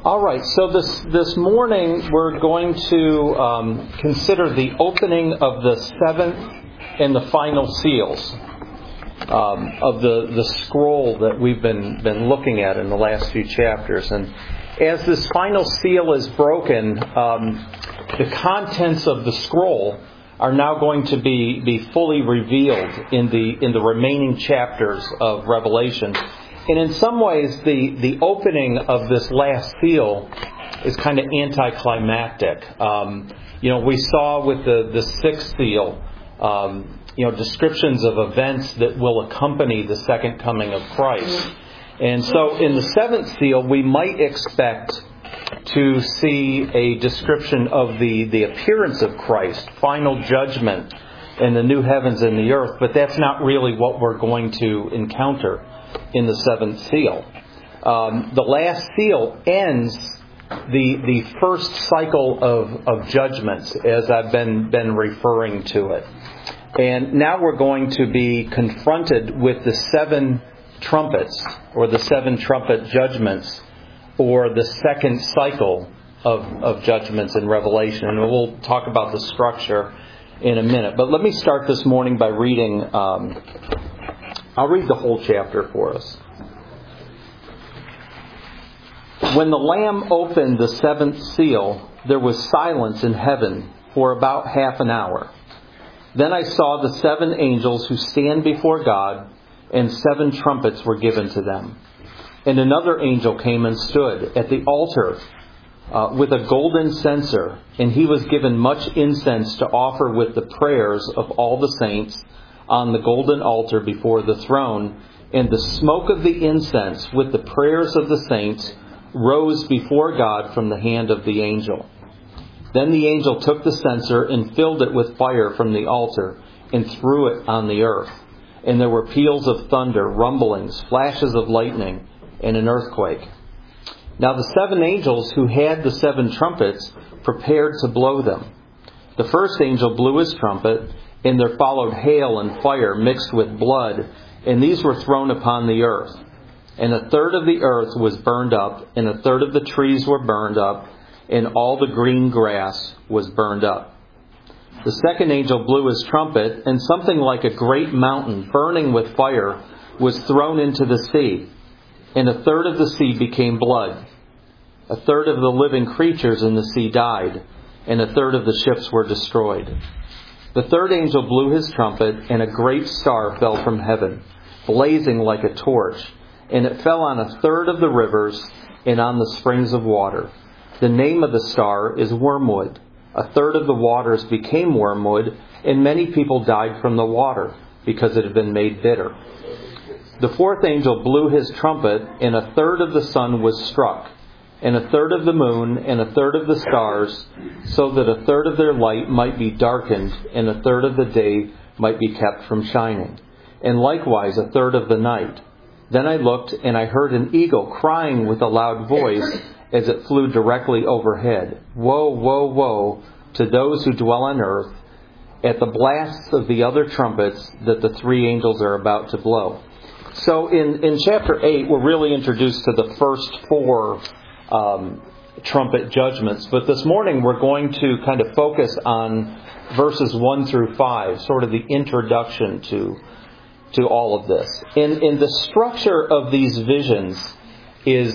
All right, so this morning we're going to consider the opening of the seventh and the final seals of the scroll that we've been looking at in the last few chapters. And as this final seal is broken, the contents of the scroll are now going to be fully revealed in the remaining chapters of Revelation. And in some ways, the opening of this last seal is kind of anticlimactic. We saw with the sixth seal, descriptions of events that will accompany the second coming of Christ. And so in the seventh seal, we might expect to see a description of the appearance of Christ, final judgment, and the new heavens and the earth. But that's not really what we're going to encounter in the seventh seal. The last seal ends the first cycle of judgments, as I've been referring to it. And now we're going to be confronted with the seven trumpets, or the seven trumpet judgments, or the second cycle of judgments in Revelation. And we'll talk about the structure in a minute. But let me start this morning by reading... I'll read the whole chapter for us. When the Lamb opened the seventh seal, there was silence in heaven for about half an hour. Then I saw the seven angels who stand before God, and seven trumpets were given to them. And another angel came and stood at the altar with a golden censer, and he was given much incense to offer with the prayers of all the saints on the golden altar before the throne. And the smoke of the incense with the prayers of the saints rose before God from the hand of the angel. Then the angel took the censer and filled it with fire from the altar and threw it on the earth. And there were peals of thunder, rumblings, flashes of lightning, and an earthquake. Now the seven angels who had the seven trumpets prepared to blow them. The first angel blew his trumpet, and there followed hail and fire mixed with blood, and these were thrown upon the earth. And a third of the earth was burned up, and a third of the trees were burned up, and all the green grass was burned up. The second angel blew his trumpet, and something like a great mountain burning with fire was thrown into the sea. And a third of the sea became blood. A third of the living creatures in the sea died, and a third of the ships were destroyed. The third angel blew his trumpet, and a great star fell from heaven, blazing like a torch, and it fell on a third of the rivers and on the springs of water. The name of the star is Wormwood. A third of the waters became wormwood, and many people died from the water, because it had been made bitter. The fourth angel blew his trumpet, and a third of the sun was struck, and a third of the moon, and a third of the stars, so that a third of their light might be darkened, and a third of the day might be kept from shining, and likewise a third of the night. Then I looked, and I heard an eagle crying with a loud voice as it flew directly overhead. Woe, woe, woe to those who dwell on earth at the blasts of the other trumpets that the three angels are about to blow. So in chapter 8, we're really introduced to the first four trumpet judgments. But this morning we're going to kind of focus on verses 1 through 5, sort of the introduction to all of this. And the structure of these visions is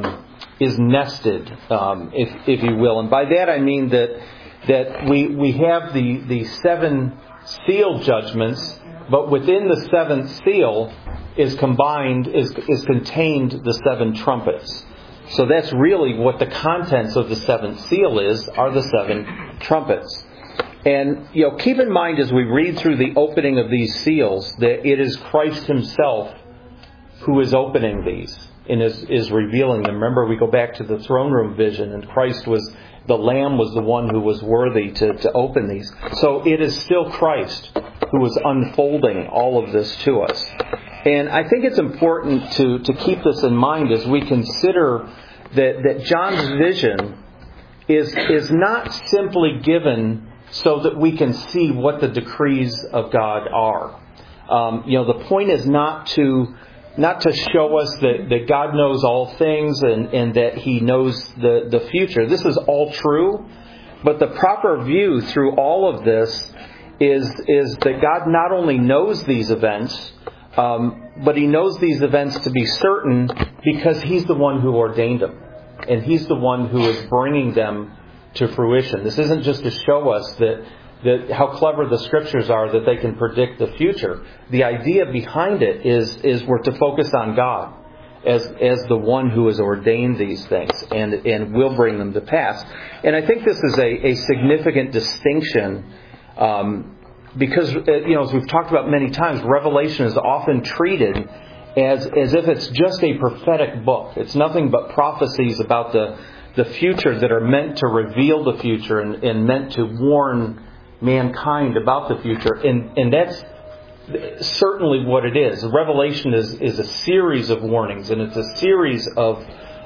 nested, if you will. And by that I mean that we have the seven seal judgments, but within the seventh seal is contained the seven trumpets. So that's really what the contents of the seventh seal are the seven trumpets. And keep in mind as we read through the opening of these seals that it is Christ himself who is opening these and is revealing them. Remember, we go back to the throne room vision, and the Lamb was the one who was worthy to open these. So it is still Christ who is unfolding all of this to us. And I think it's important to keep this in mind as we consider that John's vision is not simply given so that we can see what the decrees of God are. The point is not to not to show us that God knows all things and that He knows the future. This is all true, but the proper view through all of this is that God not only knows these events, but He knows these events to be certain because He's the one who ordained them. And He's the one who is bringing them to fruition. This isn't just to show us that how clever the Scriptures are that they can predict the future. The idea behind it is we're to focus on God as the one who has ordained these things and will bring them to pass. And I think this is a significant distinction because, as we've talked about many times, Revelation is often treated as if it's just a prophetic book. It's nothing but prophecies about the future that are meant to reveal the future and meant to warn mankind about the future. And that's certainly what it is. Revelation is a series of warnings, and it's a series of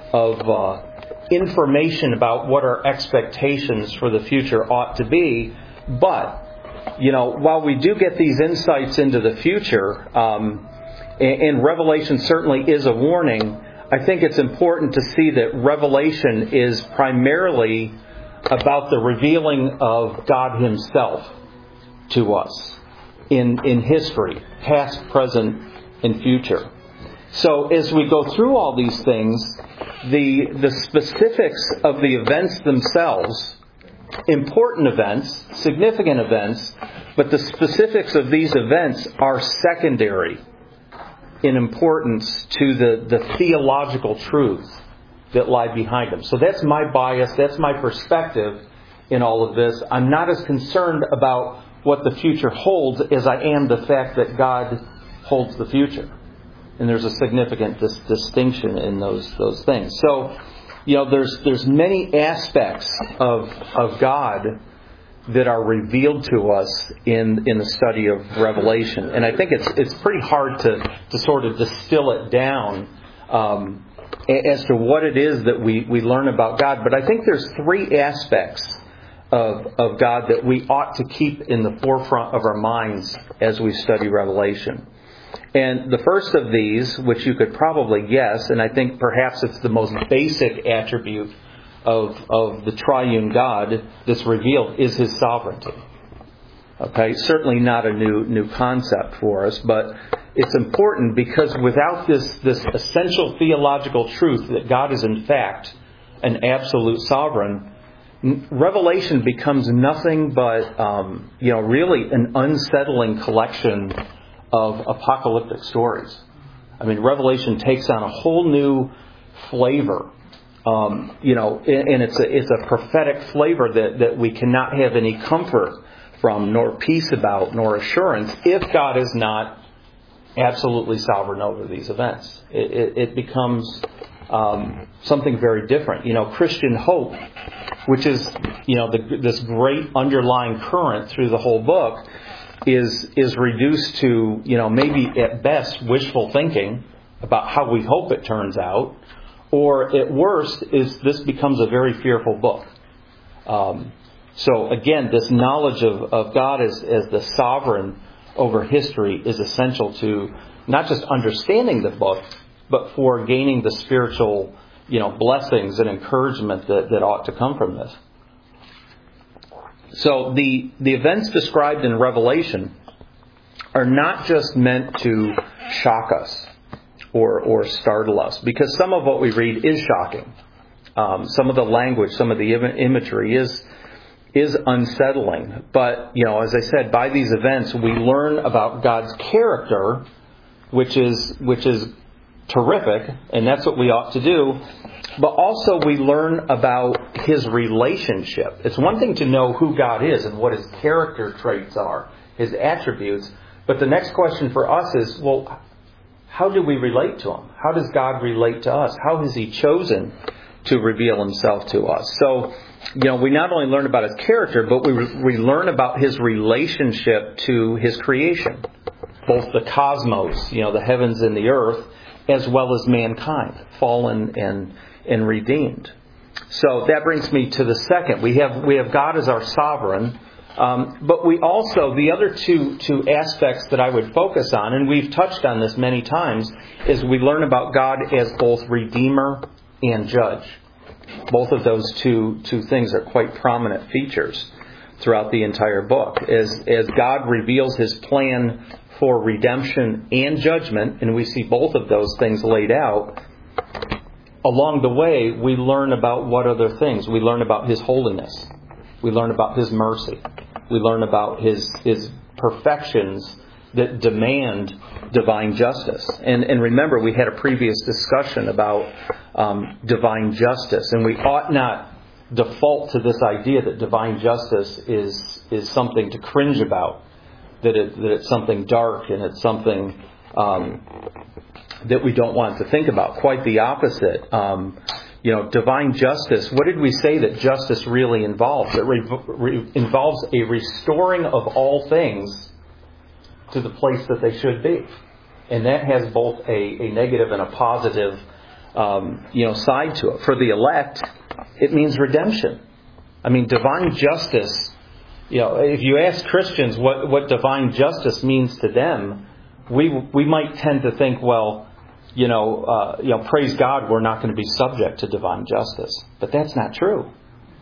information about what our expectations for the future ought to be. But, while we do get these insights into the future, and Revelation certainly is a warning, I think it's important to see that Revelation is primarily about the revealing of God Himself to us in history, past, present, and future. So as we go through all these things, the specifics of the events themselves, important events, significant events, but the specifics of these events are secondary in importance to the theological truths that lie behind them. So that's my bias, that's my perspective in all of this. I'm not as concerned about what the future holds as I am the fact that God holds the future. And there's a significant distinction in those things. So, there's many aspects of God that are revealed to us in the study of Revelation. And I think it's pretty hard to sort of distill it down as to what it is that we learn about God. But I think there's three aspects of God that we ought to keep in the forefront of our minds as we study Revelation. And the first of these, which you could probably guess, and I think perhaps it's the most basic attribute of the triune God that's revealed, is His sovereignty. Okay, certainly not a new concept for us, but it's important because without this essential theological truth that God is in fact an absolute sovereign, Revelation becomes nothing but really an unsettling collection of apocalyptic stories. I mean, Revelation takes on a whole new flavor. And it's a prophetic flavor that we cannot have any comfort from, nor peace about, nor assurance, if God is not absolutely sovereign over these events. It becomes something very different. Christian hope, which is this great underlying current through the whole book, is reduced to maybe at best wishful thinking about how we hope it turns out. Or at worst, this becomes a very fearful book. So again, this knowledge of God as the sovereign over history is essential to not just understanding the book, but for gaining the spiritual, blessings and encouragement that ought to come from this. So the events described in Revelation are not just meant to shock us or startle us, because some of what we read is shocking. Some of the language, some of the imagery is unsettling. But, as I said, by these events we learn about God's character, which is terrific, and that's what we ought to do. But also we learn about His relationship. It's one thing to know who God is and what His character traits are, His attributes. But the next question for us is, well, how do we relate to Him? How does God relate to us? How has He chosen to reveal Himself to us? So, we not only learn about His character, but we learn about His relationship to His creation. Both the cosmos, the heavens and the earth, as well as mankind, fallen and redeemed. So that brings me to the second. We have God as our sovereign. But we also, the other two aspects that I would focus on, and we've touched on this many times, is we learn about God as both Redeemer and Judge. Both of those two things are quite prominent features throughout the entire book. As God reveals His plan for redemption and judgment, and we see both of those things laid out, along the way we learn about what other things? We learn about His holiness. We learn about His mercy. We learn about His perfections that demand divine justice. And remember, we had a previous discussion about divine justice, and we ought not default to this idea that divine justice is something to cringe about, that it's something dark and it's something that we don't want to think about. Quite the opposite. Divine justice, what did we say that justice really involves? It involves a restoring of all things to the place that they should be. And that has both a negative and a positive side to it. For the elect, it means redemption. I mean, divine justice, if you ask Christians what divine justice means to them, we might tend to think, well, praise God, we're not going to be subject to divine justice. But that's not true.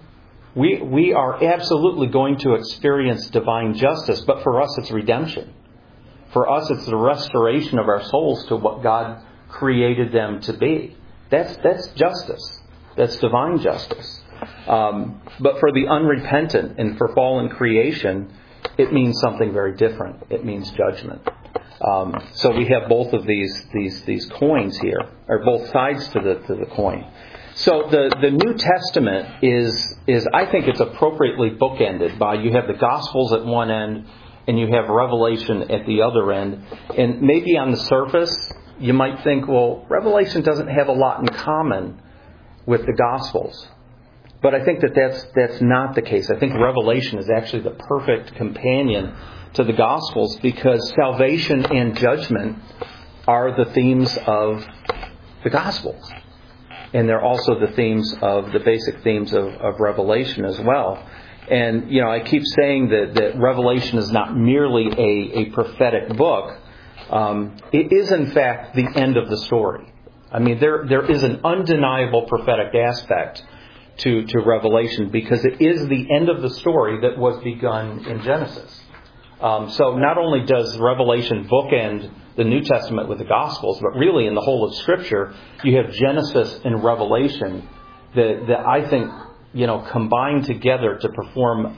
We are absolutely going to experience divine justice, but for us it's redemption. For us it's the restoration of our souls to what God created them to be. That's justice. That's divine justice. But for the unrepentant and for fallen creation, it means something very different. It means judgment. So we have both of these coins here, or both sides to the coin. So the New Testament is I think it's appropriately bookended by, you have the Gospels at one end and you have Revelation at the other end. And maybe on the surface you might think, well, Revelation doesn't have a lot in common with the Gospels. But I think that's not the case. I think Revelation is actually the perfect companion to the Gospels, because salvation and judgment are the themes of the Gospels. And they're also the basic themes of Revelation as well. And, I keep saying that Revelation is not merely a prophetic book. It is, in fact, the end of the story. I mean, there is an undeniable prophetic aspect to Revelation, because it is the end of the story that was begun in Genesis. So not only does Revelation bookend the New Testament with the Gospels, but really in the whole of Scripture, you have Genesis and Revelation that I think, combine together to perform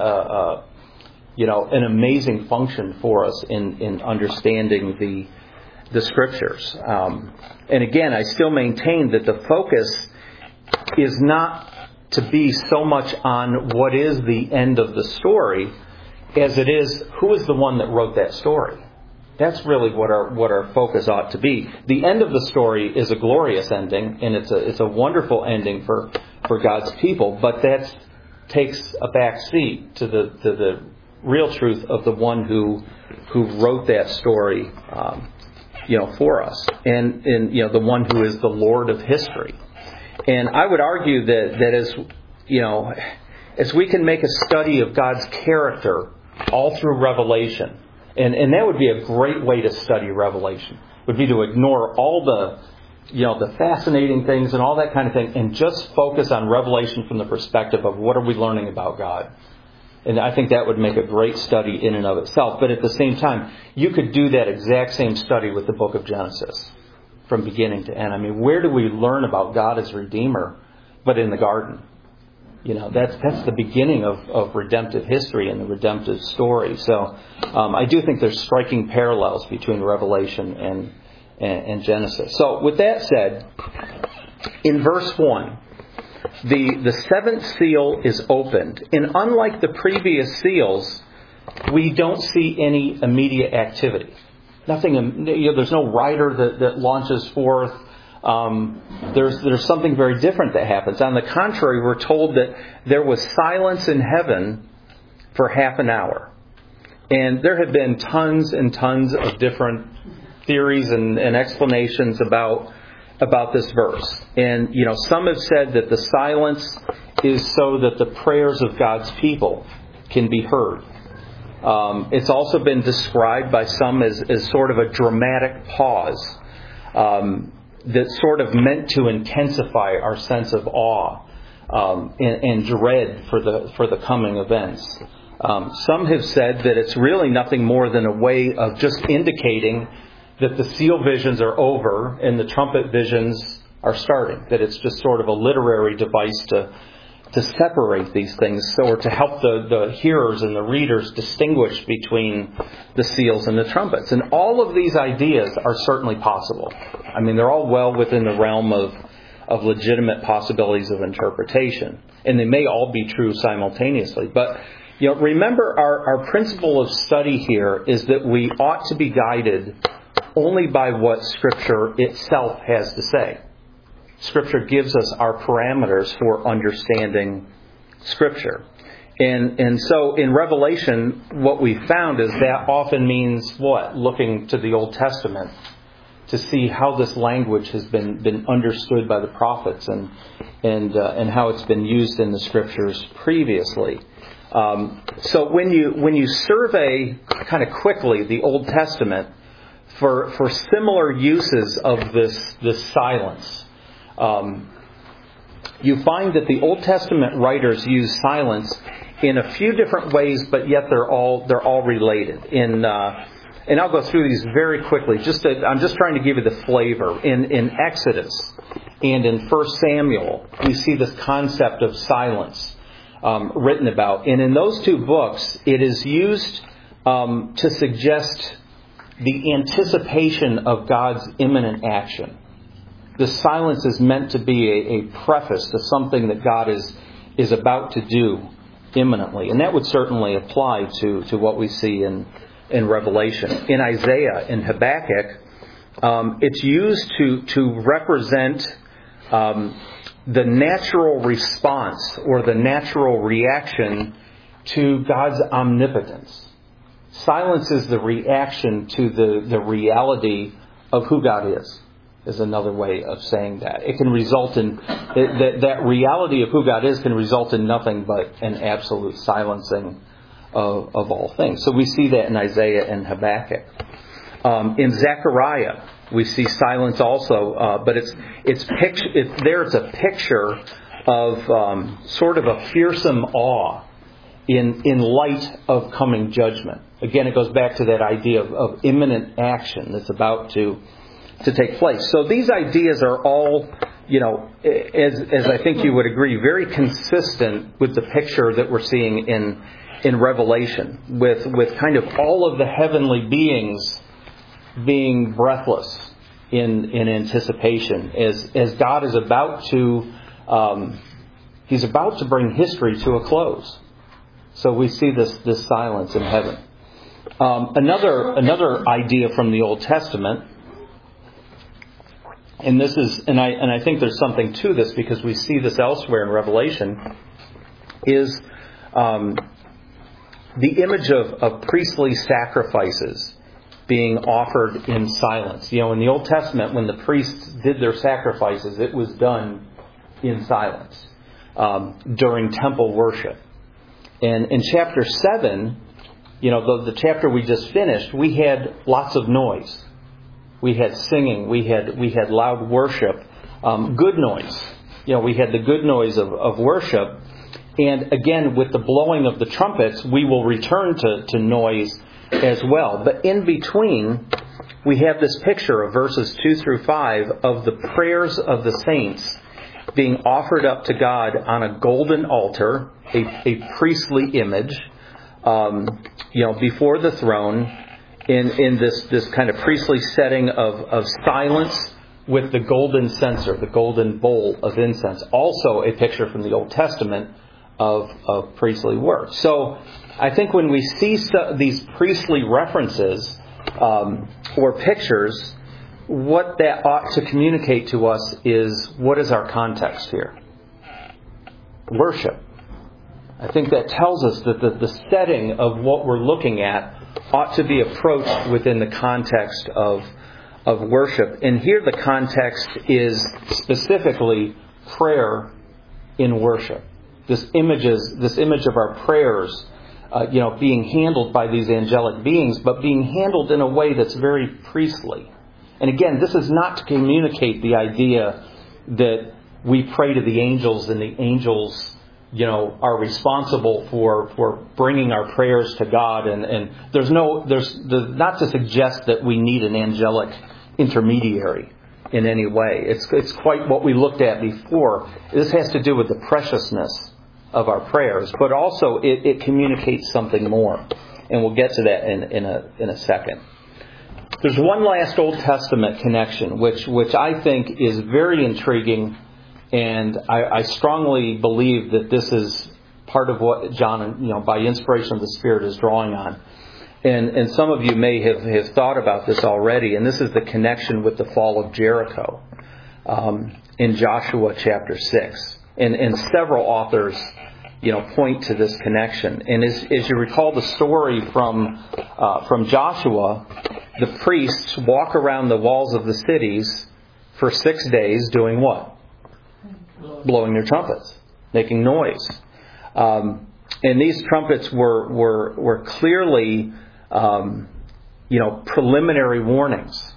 an amazing function for us in understanding the Scriptures. And again, I still maintain that the focus is not to be so much on what is the end of the story as it is who is the one that wrote that story. That's really what our focus ought to be. The end of the story is a glorious ending, and it's a wonderful ending for God's people, but that takes a back seat to the real truth of the one who wrote that story for us, and the one who is the Lord of history. And I would argue that as we can make a study of God's character all through Revelation, and that would be a great way to study Revelation, would be to ignore all the fascinating things and all that kind of thing, and just focus on Revelation from the perspective of what are we learning about God. And I think that would make a great study in and of itself. But at the same time, you could do that exact same study with the book of Genesis from beginning to end. I mean, where do we learn about God as Redeemer but in the garden? That's the beginning of redemptive history and the redemptive story. So I do think there's striking parallels between Revelation and Genesis. So with that said, in verse 1, the seventh seal is opened. And unlike the previous seals, we don't see any immediate activity. Nothing. There's no rider that launches forth. There's something very different that happens. On the contrary, we're told that there was silence in heaven for half an hour. And there have been tons and tons of different theories and explanations about this verse. And, some have said that the silence is so that the prayers of God's people can be heard. It's also been described by some as sort of a dramatic pause that's sort of meant to intensify our sense of awe and dread for the coming events. Some have said that it's really nothing more than a way of just indicating that the seal visions are over and the trumpet visions are starting. That it's just sort of a literary device to separate these things, or to help the hearers and the readers distinguish between the seals and the trumpets. And all of these ideas are certainly possible. I mean, they're all well within the realm of legitimate possibilities of interpretation. And they may all be true simultaneously. But remember, our principle of study here is that we ought to be guided only by what Scripture itself has to say. Scripture gives us our parameters for understanding Scripture. And so in Revelation, what we found is that often means what? Looking to the Old Testament to see how this language has been understood by the prophets and how it's been used in the Scriptures previously. So when you survey kind of quickly the Old Testament for similar uses of this silence, you find that the Old Testament writers use silence in a few different ways, but yet they're all related. And I'll go through these very quickly. I'm just trying to give you the flavor. In Exodus and in 1 Samuel, we see this concept of silence written about. And in those two books, it is used to suggest the anticipation of God's imminent action. The silence is meant to be a preface to something that God is about to do imminently. And that would certainly apply to what we see in Revelation. In Isaiah and Habakkuk, it's used to represent the natural response or the natural reaction to God's omnipotence. Silence is the reaction to the reality of who God is another way of saying that. It can result in, that reality of who God is can result in nothing but an absolute silencing of all things. So we see that in Isaiah and Habakkuk. In Zechariah, we see silence also, but it's a picture of sort of a fearsome awe in light of coming judgment. Again, it goes back to that idea of imminent action that's about to take place. So these ideas are all, as I think you would agree, very consistent with the picture that we're seeing in Revelation, with kind of all of the heavenly beings being breathless in anticipation as God is about to He's about to bring history to a close. So we see this silence in heaven. Another idea from the Old Testament, and this is, and I think there's something to this because we see this elsewhere in Revelation, is the image of priestly sacrifices being offered in silence. In the Old Testament, when the priests did their sacrifices, it was done in silence during temple worship. And in chapter 7, the chapter we just finished, we had lots of noise. We had singing. We had loud worship. Good noise. We had the good noise of worship. And again, with the blowing of the trumpets, we will return to noise as well. But in between, we have this picture of verses 2 through 5 of the prayers of the saints being offered up to God on a golden altar, a priestly image, before the throne, in this kind of priestly setting of silence with the golden censer, the golden bowl of incense. Also a picture from the Old Testament of priestly work. So I think when we see these priestly references or pictures, what that ought to communicate to us is, what is our context here? Worship. I think that tells us that the setting of what we're looking at ought to be approached within the context of worship. And here the context is specifically prayer in worship. This image of our prayers being handled by these angelic beings, but being handled in a way that's very priestly. And again, this is not to communicate the idea that we pray to the angels and the angels, are responsible for bringing our prayers to God. And there's not to suggest that we need an angelic intermediary in any way. It's quite what we looked at before. This has to do with the preciousness of our prayers, but also it communicates something more. And we'll get to that in a second. There's one last Old Testament connection, which I think is very intriguing, and I strongly believe that this is part of what John, by inspiration of the Spirit, is drawing on. And some of you may have thought about this already, and this is the connection with the fall of Jericho in Joshua chapter 6. And several authors, point to this connection. And as you recall the story from Joshua, the priests walk around the walls of the cities for 6 days doing what? Blowing their trumpets, making noise. And these trumpets were clearly, preliminary warnings,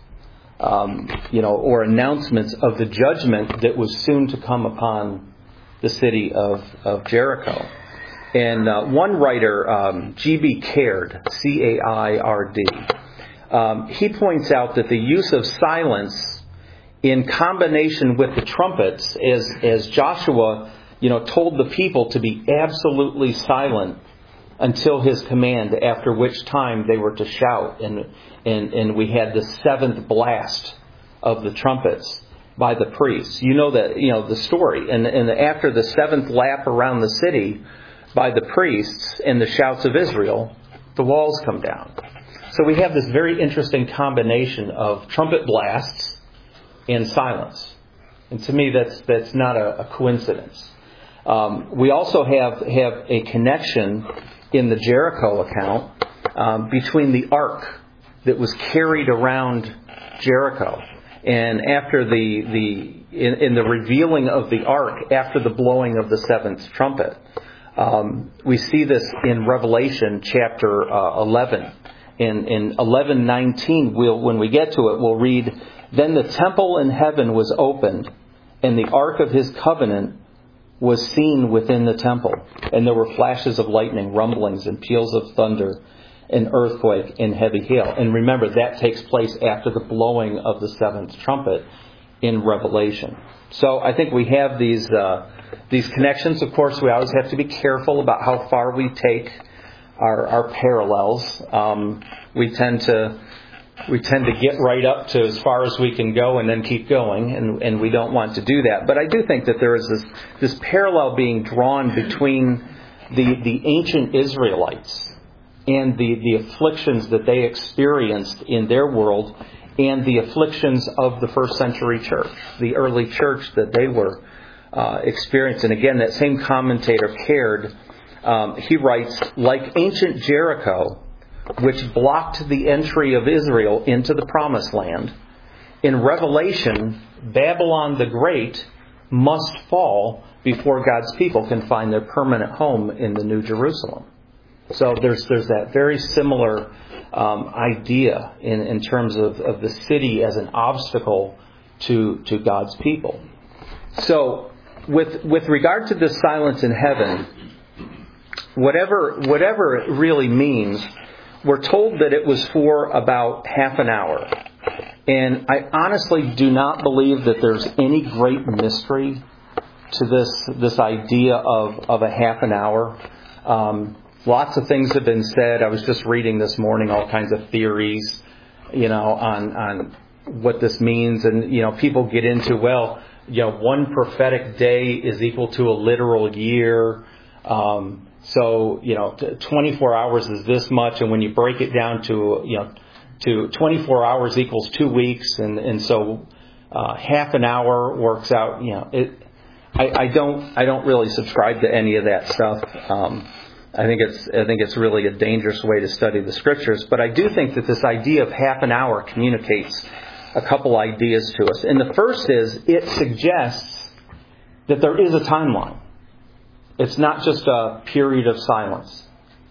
or announcements of the judgment that was soon to come upon the city of Jericho. And one writer, G.B. Caird, C-A-I-R-D, he points out that the use of silence in combination with the trumpets, as Joshua, told the people to be absolutely silent until his command, after which time they were to shout. And we had the seventh blast of the trumpets by the priests. The story. And after the seventh lap around the city by the priests and the shouts of Israel, the walls come down. So we have this very interesting combination of trumpet blasts and silence. And to me, that's not a coincidence. We also have a connection in the Jericho account between the ark that was carried around Jericho. And after in the revealing of the ark, after the blowing of the seventh trumpet, we see this in Revelation chapter 11. In 11:19, when we get to it, we'll read, "Then the temple in heaven was opened, and the ark of his covenant was seen within the temple. And there were flashes of lightning, rumblings, and peals of thunder, an earthquake, and heavy hail." And remember, that takes place after the blowing of the seventh trumpet in Revelation. So I think we have these connections. Of course, we always have to be careful about how far we take our parallels. We tend to get right up to as far as we can go and then keep going, and we don't want to do that. But I do think that there is this parallel being drawn between the ancient Israelites and the afflictions that they experienced in their world and the afflictions of the first century church, the early church that they were experiencing. Again, that same commentator, Caird, he writes, "Like ancient Jericho, which blocked the entry of Israel into the Promised Land, in Revelation, Babylon the Great must fall before God's people can find their permanent home in the New Jerusalem." So there's that very similar idea in terms of the city as an obstacle to God's people. So with regard to this silence in heaven, whatever it really means, we're told that it was for about half an hour. And I honestly do not believe that there's any great mystery to this idea of a half an hour. Lots of things have been said. I was just reading this morning all kinds of theories, on what this means. And, people get into, one prophetic day is equal to a literal year. So 24 hours is this much. And when you break it down to 24 hours equals 2 weeks. And so half an hour works out, I don't really subscribe to any of that stuff. I think it's really a dangerous way to study the Scriptures. But I do think that this idea of half an hour communicates a couple ideas to us. And the first is, it suggests that there is a timeline. It's not just a period of silence.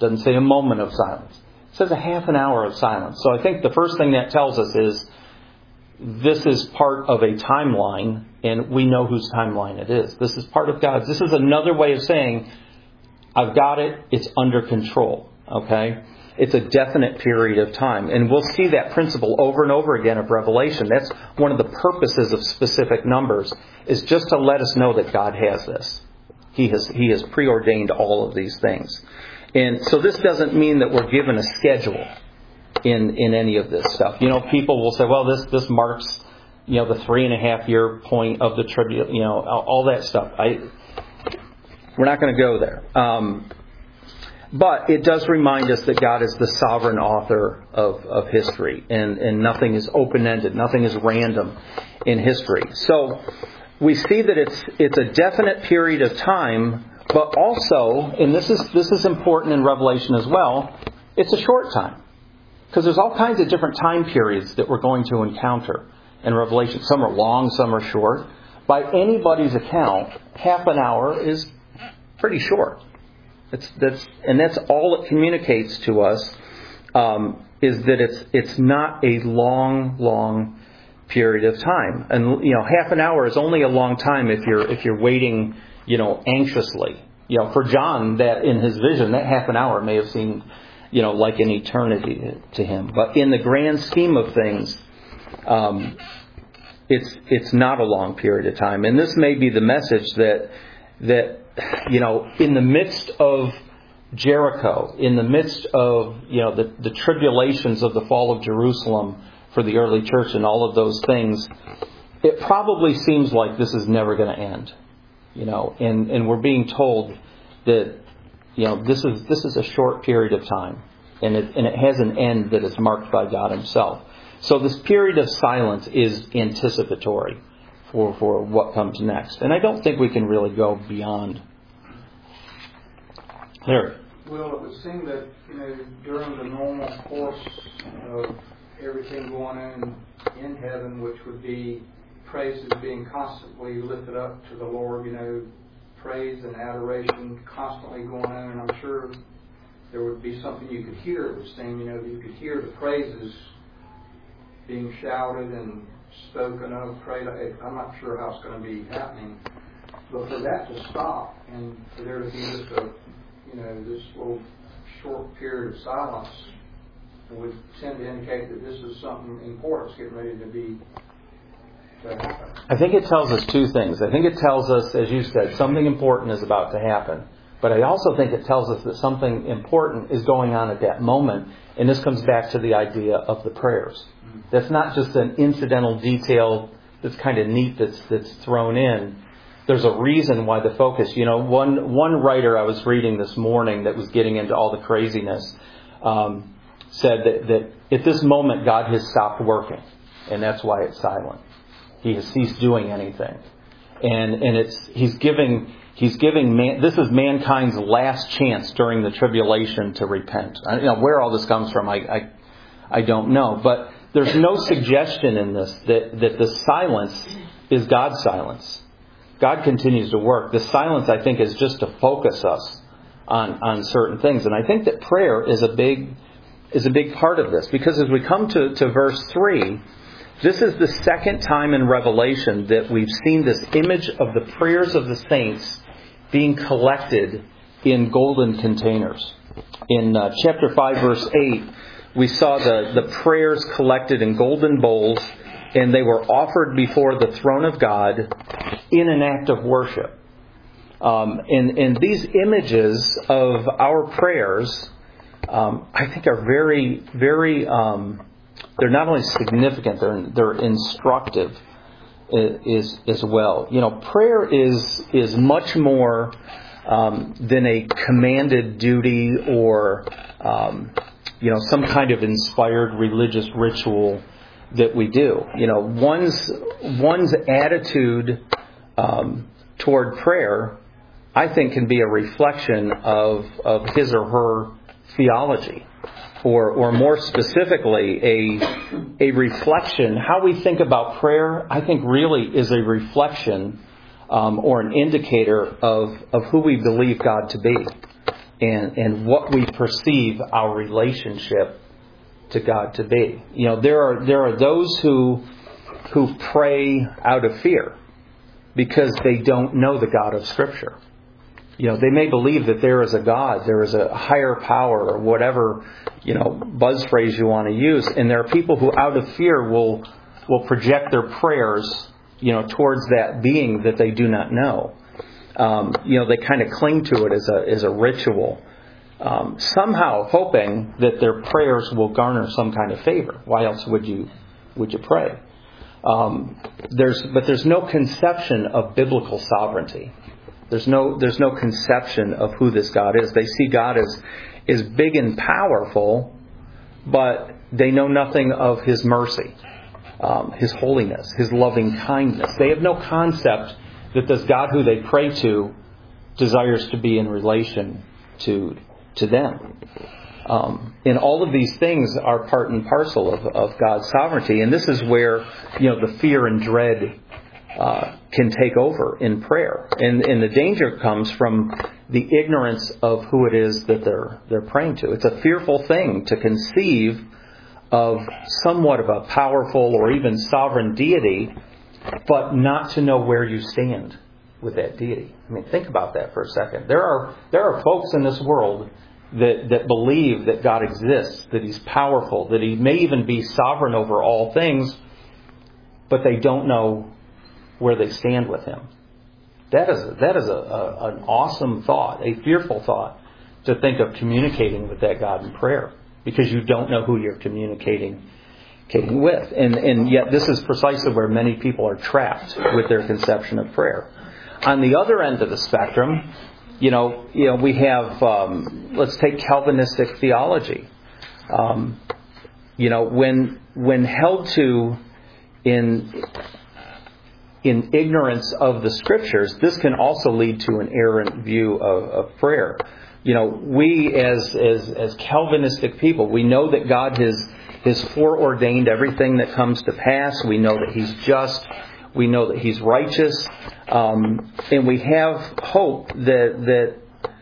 doesn't say a moment of silence. It says a half an hour of silence. So I think the first thing that tells us is this is part of a timeline, and we know whose timeline it is. This is part of God's. This is another way of saying, I've got it, it's under control. Okay? It's a definite period of time. And we'll see that principle over and over again of Revelation. That's one of the purposes of specific numbers, is just to let us know that God has this. He has preordained all of these things. And so this doesn't mean that we're given a schedule in any of this stuff. People will say, well, this marks, the 3.5 year point of the tribute, all that stuff. We're not going to go there. But it does remind us that God is the sovereign author of history, and nothing is open-ended, nothing is random in history. So we see that it's a definite period of time, but also, and this is important in Revelation as well, it's a short time. Because there's all kinds of different time periods that we're going to encounter in Revelation. Some are long, some are short. By anybody's account, half an hour is pretty short. That's all it communicates to us, is that it's not a long period of time. And half an hour is only a long time if you're waiting, anxiously. For John, that in his vision, that half an hour may have seemed, like an eternity to him. But in the grand scheme of things, it's not a long period of time. And this may be the message that in the midst of Jericho, in the midst of, the tribulations of the fall of Jerusalem for the early church and all of those things, it probably seems like this is never going to end. And we're being told that, this is a short period of time, and it has an end that is marked by God Himself. So this period of silence is anticipatory for what comes next. And I don't think we can really go beyond. Larry. Well, it would seem that, during the normal course of everything going on in heaven, which would be praises being constantly lifted up to the Lord, praise and adoration constantly going on, and I'm sure there would be something you could hear. It would seem, you could hear the praises being shouted and spoken of, prayed. I'm not sure how it's going to be happening, but for that to stop and for there to be just this little short period of silence would tend to indicate that this is something important getting ready to happen. I think it tells us two things. I think it tells us, as you said, something important is about to happen. But I also think it tells us that something important is going on at that moment. And this comes back to the idea of the prayers. That's not just an incidental detail that's kind of neat that's thrown in. There's a reason why the focus. One writer I was reading this morning that was getting into all the craziness said that at this moment God has stopped working, and that's why it's silent. He has ceased doing anything, and he's giving man, this is mankind's last chance during the tribulation to repent. Where all this comes from, I don't know, but there's no suggestion in this that the silence is God's silence. God continues to work. The silence, I think, is just to focus us on certain things, and I think that prayer is a big part of this, because as we come to verse 3. This is the second time in Revelation that we've seen this image of the prayers of the saints being collected in golden containers. In chapter 5, verse 8, we saw the prayers collected in golden bowls, and they were offered before the throne of God in an act of worship. And these images of our prayers, I think, are very, very... they're not only significant, they're instructive as well. Prayer is much more than a commanded duty or some kind of inspired religious ritual that we do. One's attitude toward prayer, I think, can be a reflection of his or her theology. Or more specifically, a reflection. How we think about prayer, I think, really is a reflection or an indicator of who we believe God to be. and what we perceive our relationship to God to be. There are those who pray out of fear because they don't know the God of Scripture. They may believe that there is a God, there is a higher power, or whatever, buzz phrase you want to use. And there are people who out of fear will project their prayers, towards that being that they do not know. They kind of cling to it as a ritual, somehow hoping that their prayers will garner some kind of favor. Why else would you pray? There's no conception of biblical sovereignty. There's no conception of who this God is. They see God as big and powerful, but they know nothing of His mercy, His holiness, His loving kindness. They have no concept that this God who they pray to desires to be in relation to them. And all of these things are part and parcel of God's sovereignty. And this is where the fear and dread can take over in prayer. And the danger comes from the ignorance of who it is that they're praying to. It's a fearful thing to conceive of somewhat of a powerful or even sovereign deity, but not to know where you stand with that deity. I mean, think about that for a second. There are folks in this world that believe that God exists, that He's powerful, that He may even be sovereign over all things, but they don't know where they stand with Him. That is an awesome thought, a fearful thought, to think of communicating with that God in prayer, because you don't know who you're communicating with. And yet this is precisely where many people are trapped with their conception of prayer. On the other end of the spectrum, we have, let's take Calvinistic theology. When held to in ignorance of the Scriptures, this can also lead to an errant view of prayer. We as Calvinistic people, we know that God has foreordained everything that comes to pass. We know that He's just. We know that He's righteous. And we have hope that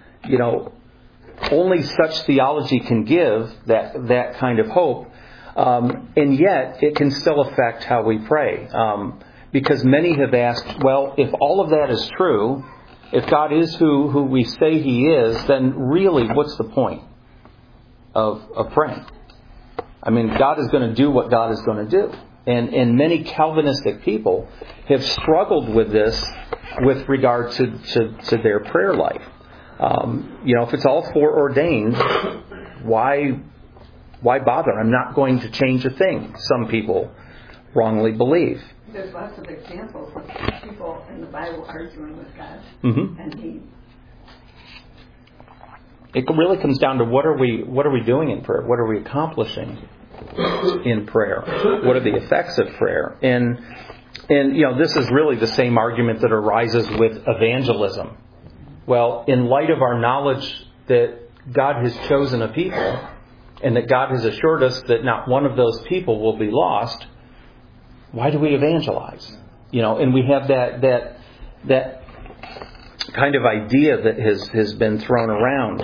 only such theology can give that kind of hope. And yet, it can still affect how we pray. Because many have asked, well, if all of that is true, if God is who we say He is, then really, what's the point of praying? I mean, God is going to do what God is going to do. And many Calvinistic people have struggled with this with regard to their prayer life. If it's all foreordained, why bother? I'm not going to change a thing, some people wrongly believe. There's lots of examples of people in the Bible arguing with God. Mm-hmm. And it really comes down to what are we doing in prayer? What are we accomplishing in prayer? What are the effects of prayer? And this is really the same argument that arises with evangelism. Well, in light of our knowledge that God has chosen a people and that God has assured us that not one of those people will be lost, why do we evangelize? And we have that kind of idea that has been thrown around.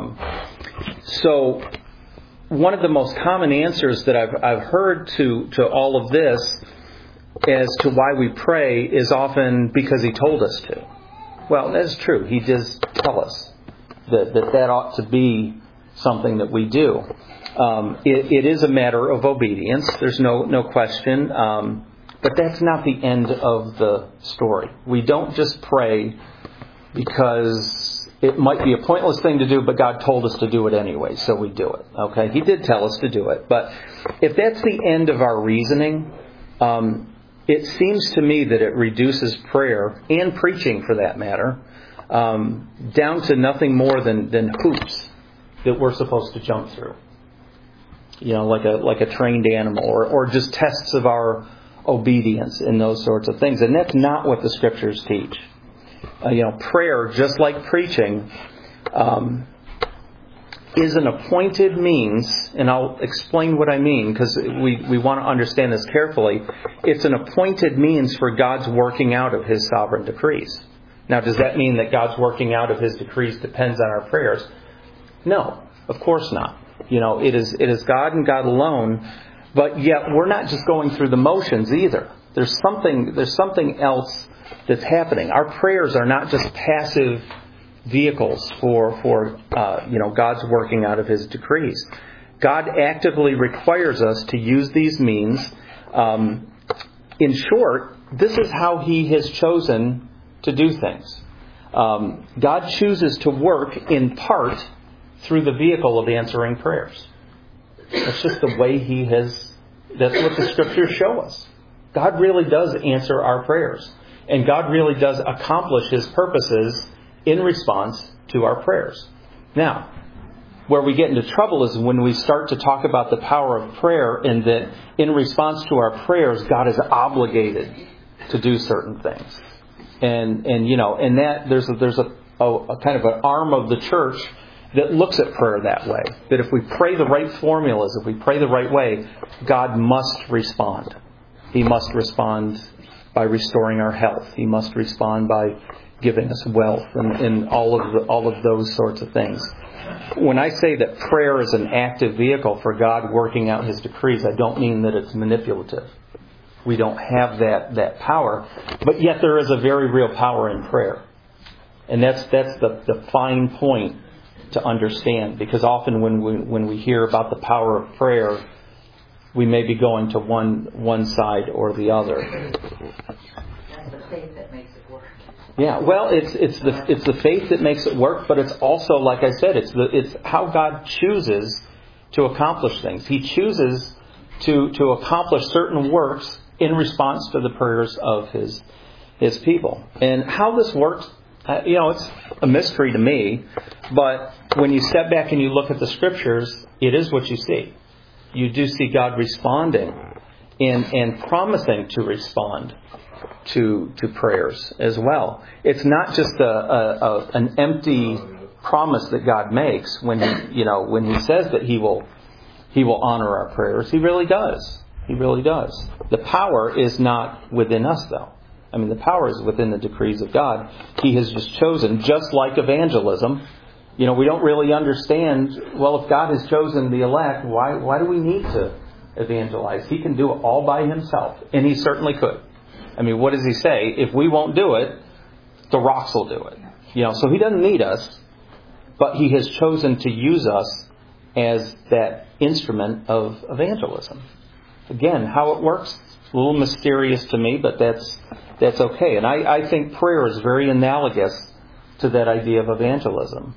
So one of the most common answers that I've heard to all of this as to why we pray is often because He told us to. Well, that's true. He does tell us that ought to be something that we do. It is a matter of obedience. There's no question. But that's not the end of the story. We don't just pray because it might be a pointless thing to do, but God told us to do it anyway, so we do it. Okay? He did tell us to do it. But if that's the end of our reasoning, it seems to me that it reduces prayer, and preaching for that matter, down to nothing more than hoops that we're supposed to jump through. Like a trained animal, or just tests of our obedience and those sorts of things. And that's not what the Scriptures teach. Prayer, just like preaching, is an appointed means, and I'll explain what I mean because we want to understand this carefully. It's an appointed means for God's working out of His sovereign decrees. Now, does that mean that God's working out of His decrees depends on our prayers? No, of course not. It is God and God alone, but yet we're not just going through the motions either. There's something else that's happening. Our prayers are not just passive vehicles for God's working out of His decrees. God actively requires us to use these means. In short, this is how He has chosen to do things. God chooses to work in part through the vehicle of answering prayers. That's just the way He has. That's what the Scriptures show us. God really does answer our prayers. And God really does accomplish His purposes in response to our prayers. Now, where we get into trouble is when we start to talk about the power of prayer, and that in response to our prayers, God is obligated to do certain things. And that there's a kind of an arm of the church that looks at prayer that way. That if we pray the right formulas, if we pray the right way, God must respond. He must respond by restoring our health. He must respond by giving us wealth and all of those sorts of things. When I say that prayer is an active vehicle for God working out His decrees, I don't mean that it's manipulative. We don't have that power, but yet there is a very real power in prayer. And that's the fine point to understand, because often when we hear about the power of prayer, we may be going to one side or the other. That's the faith that makes it work. Yeah, well, it's the faith that makes it work, but it's also, like I said, it's how God chooses to accomplish things. He chooses to accomplish certain works in response to the prayers of His people. And how this works, it's a mystery to me, but when you step back and you look at the Scriptures, it is what you see. You do see God responding and promising to respond to prayers as well. It's not just an empty promise that God makes when He says that He will honor our prayers. He really does. He really does. The power is not within us, though. I mean, the power is within the decrees of God. He has just chosen, just like evangelism. We don't really understand, well, if God has chosen the elect, why do we need to evangelize? He can do it all by Himself, and He certainly could. I mean, what does He say? If we won't do it, the rocks will do it. So He doesn't need us, but He has chosen to use us as that instrument of evangelism. Again, how it works, a little mysterious to me, but that's okay. And I think prayer is very analogous to that idea of evangelism.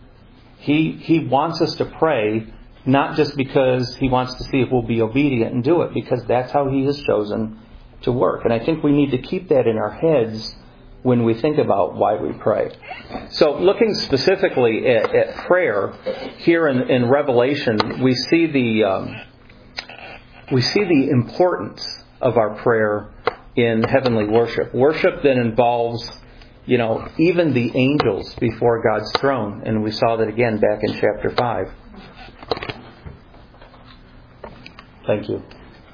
He wants us to pray, not just because He wants to see if we'll be obedient and do it, because that's how He has chosen to work. And I think we need to keep that in our heads when we think about why we pray. So looking specifically at prayer, here in Revelation, we see the importance of our prayer in heavenly worship. Worship that involves, even the angels before God's throne. And we saw that again back in chapter 5. Thank you.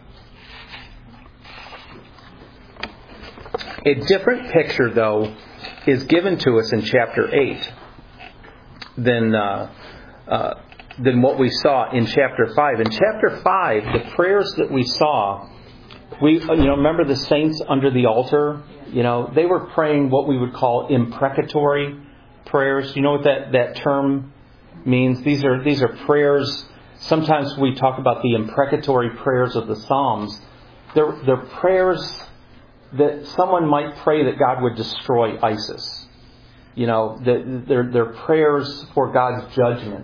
A different picture, though, is given to us in chapter 8 than what we saw in chapter 5. In chapter 5, the prayers that we saw, remember the saints under the altar? They were praying what we would call imprecatory prayers. You know what that term means? These are prayers. Sometimes we talk about the imprecatory prayers of the Psalms. They're prayers that someone might pray that God would destroy ISIS. They're prayers for God's judgment.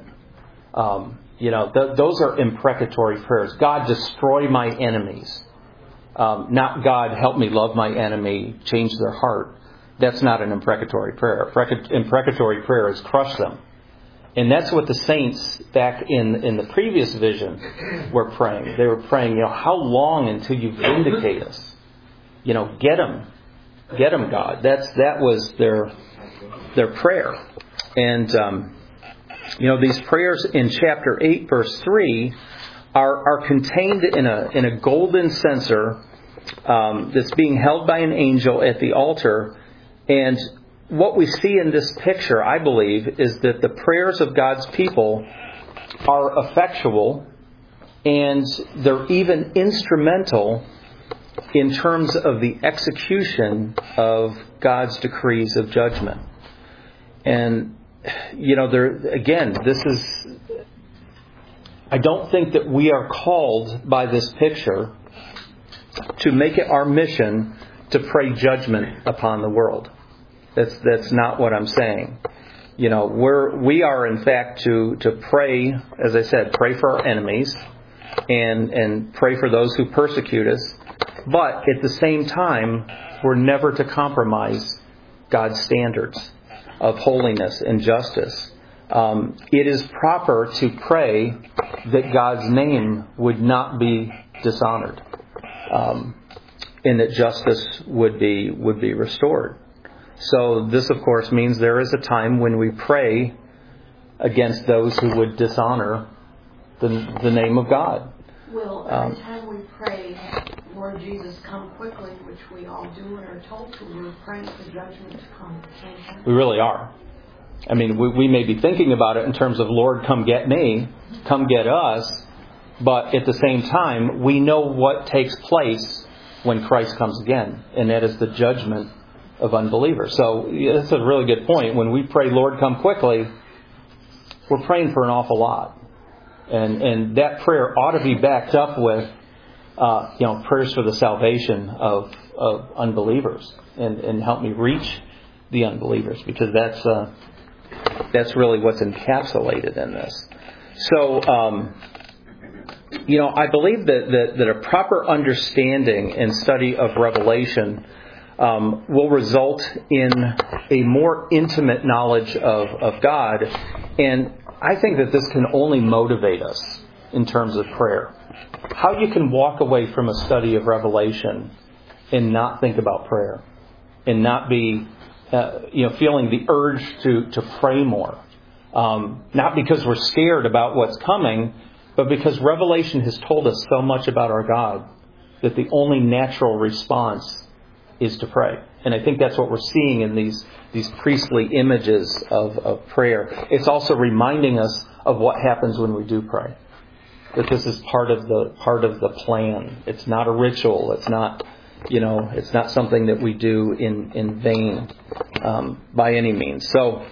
Those are imprecatory prayers. God, destroy my enemies. Not God, help me love my enemy, change their heart. That's not an imprecatory prayer. Imprecatory prayer is crush them. And that's what the saints back in the previous vision were praying. They were praying, how long until you vindicate us? Get them, God. That was their prayer. And these prayers in chapter 8, verse 3, are contained in a golden censer that's being held by an angel at the altar. And what we see in this picture, I believe, is that the prayers of God's people are effectual, and they're even instrumental in terms of the execution of God's decrees of judgment. And, I don't think that we are called by this picture to make it our mission to pray judgment upon the world. That's not what I'm saying. We are in fact to pray, as I said, pray for our enemies and pray for those who persecute us. But at the same time, we're never to compromise God's standards of holiness and justice. It is proper to pray that God's name would not be dishonored, and that justice would be restored. So this, of course, means there is a time when we pray against those who would dishonor the name of God. Well, every time we pray, Lord Jesus, come quickly, which we all do and are told to, we're praying for judgment to come. We really are. I mean, we may be thinking about it in terms of, Lord, come get me, come get us, but at the same time, we know what takes place when Christ comes again, and that is the judgment of unbelievers. So that's a really good point. When we pray, Lord, come quickly, we're praying for an awful lot. And that prayer ought to be backed up with prayers for the salvation of unbelievers and help me reach the unbelievers, because that's really what's encapsulated in this. So, I believe that a proper understanding and study of Revelation will result in a more intimate knowledge of God. And I think that this can only motivate us in terms of prayer. How you can walk away from a study of Revelation and not think about prayer, and not be feeling the urge to pray more. Not because we're scared about what's coming, but because Revelation has told us so much about our God that the only natural response is to pray. And I think that's what we're seeing in these priestly images of prayer. It's also reminding us of what happens when we do pray. That this is part of the plan. It's not a ritual. It's not something that we do in vain by any means. So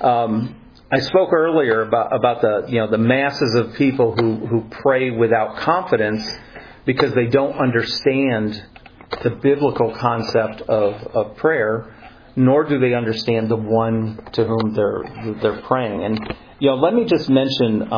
I spoke earlier about the masses of people who pray without confidence because they don't understand the biblical concept of prayer, nor do they understand the one to whom they're praying. And let me just mention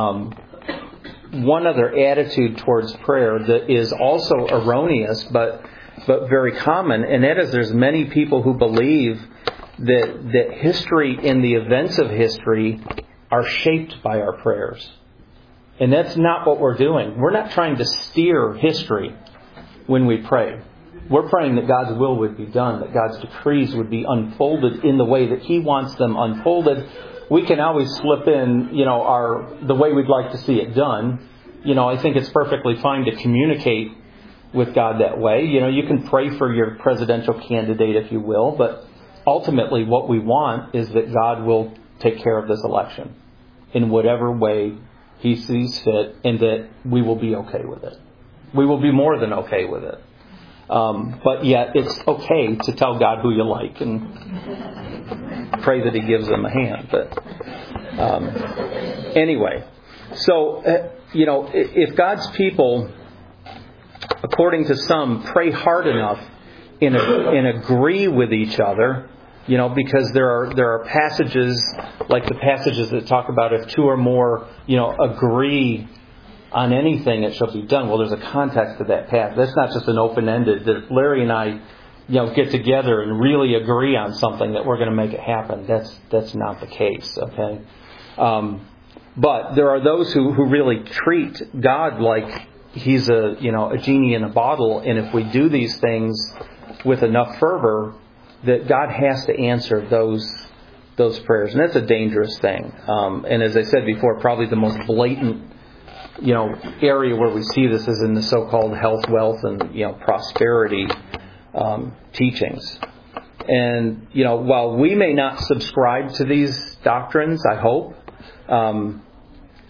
one other attitude towards prayer that is also erroneous, but very common, and that is there's many people who believe that history and the events of history are shaped by our prayers. And that's not what we're doing. We're not trying to steer history when we pray. We're praying that God's will would be done, that God's decrees would be unfolded in the way that He wants them unfolded. We can always slip in, the way we'd like to see it done. I think it's perfectly fine to communicate with God that way. You can pray for your presidential candidate if you will, but ultimately what we want is that God will take care of this election in whatever way He sees fit, and that we will be okay with it. We will be more than okay with it. But yet it's okay to tell God who you like and pray that He gives them a hand. But anyway, so, if God's people, according to some, pray hard enough and agree with each other, because there are passages like the passages that talk about if two or more, agree on anything, it shall be done. Well, there's a context to that path. That's not just an open-ended, that if Larry and I, get together and really agree on something that we're going to make it happen. That's not the case, okay? But there are those who really treat God like He's a genie in a bottle, and if we do these things with enough fervor, that God has to answer those prayers. And that's a dangerous thing. And as I said before, probably the most blatant area where we see this is in the so-called health, wealth, and prosperity teachings. And while we may not subscribe to these doctrines, I hope,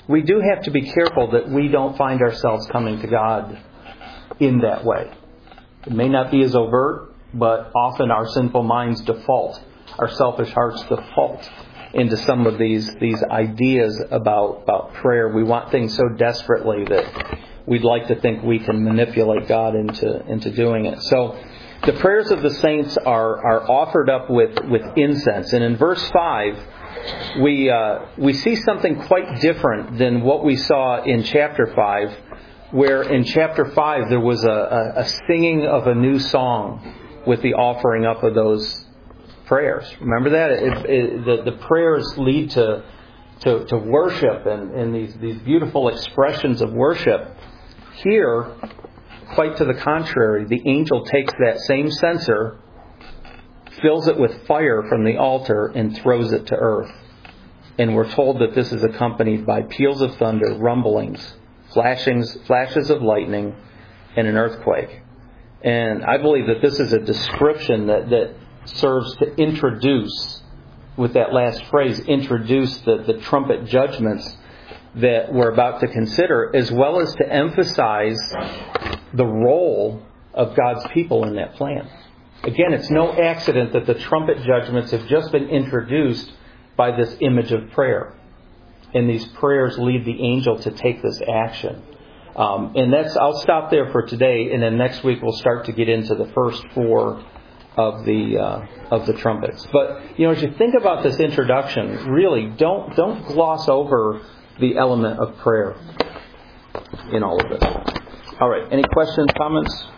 we do have to be careful that we don't find ourselves coming to God in that way. It may not be as overt, but often our sinful minds default, our selfish hearts default into some of these ideas about prayer. We want things so desperately that we'd like to think we can manipulate God into doing it. So the prayers of the saints are offered up with incense. And in verse 5, we see something quite different than what we saw in chapter 5, where in chapter 5 there was a singing of a new song with the offering up of those prayers. Remember that? The prayers lead to worship and these beautiful expressions of worship. Here, quite to the contrary, the angel takes that same censer, fills it with fire from the altar, and throws it to earth. And we're told that this is accompanied by peals of thunder, rumblings, flashes of lightning, and an earthquake. And I believe that this is a description that serves to introduce, with that last phrase, introduce the trumpet judgments that we're about to consider, as well as to emphasize the role of God's people in that plan. Again, it's no accident that the trumpet judgments have just been introduced by this image of prayer. And these prayers lead the angel to take this action. And I'll stop there for today, and then next week we'll start to get into the first 4 of the trumpets. But as you think about this introduction, really don't gloss over the element of prayer in all of this. All right. Any questions, comments?